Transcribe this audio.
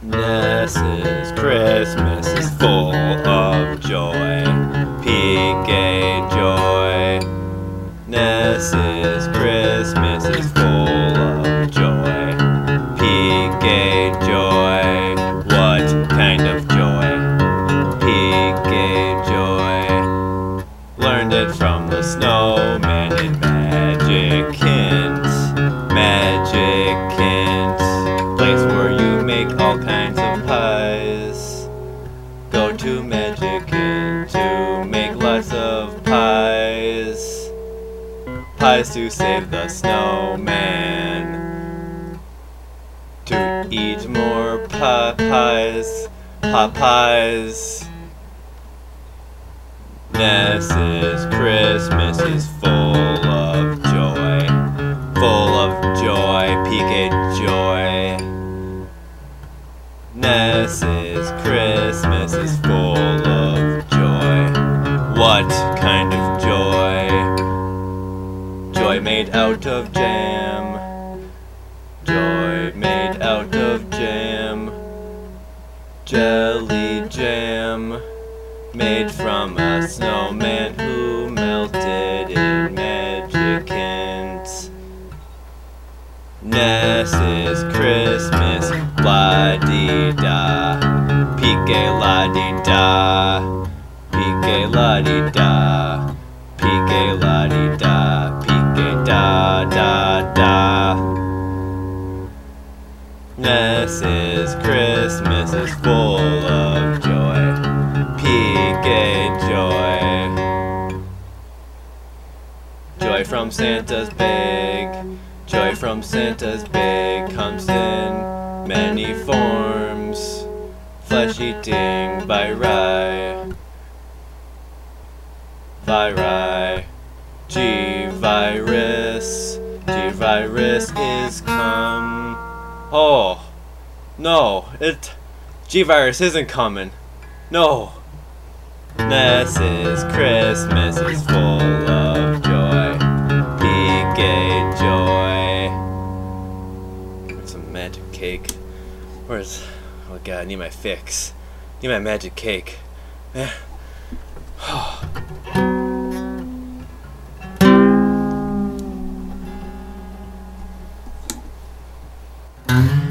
Ness's Christmas is full of joy. P-gay joy. Ness's Christmas is full of joy. P-gay joy. What kind of joy? P-gay joy. Learned it from the snowman in Magic Hint. Magic Hint. Place where you make all kinds of pies. Go to Magic Hint to make lots of pies. Pies to save the snowman. To eat more pies. Pies. Ness's Christmas is full of joy. Full of joy, PK joy. Ness's Christmas is full of joy. What kind of joy? Joy made out of jam. Joy made out of jam. Jelly jam. Made from a snowman who melted in Magic Hint. Ness's Christmas, la-dee-da. P-gay la-dee-da. P-gay la-dee-da. P-gay la-dee-da. P-gay da-da-da. Ness's Christmas is full of joy. P-gay joy. Joy from Santa's bag. Joy from Santa's bag comes in many forms. Flesh eating viri. Viri. G-virus. G-virus is come. Oh. No. G-virus isn't coming. No. Ness's Christmas is full of joy. P-gay joy. Where's some magic cake? Where's... Oh god, I need my fix. Need my magic cake. Yeah.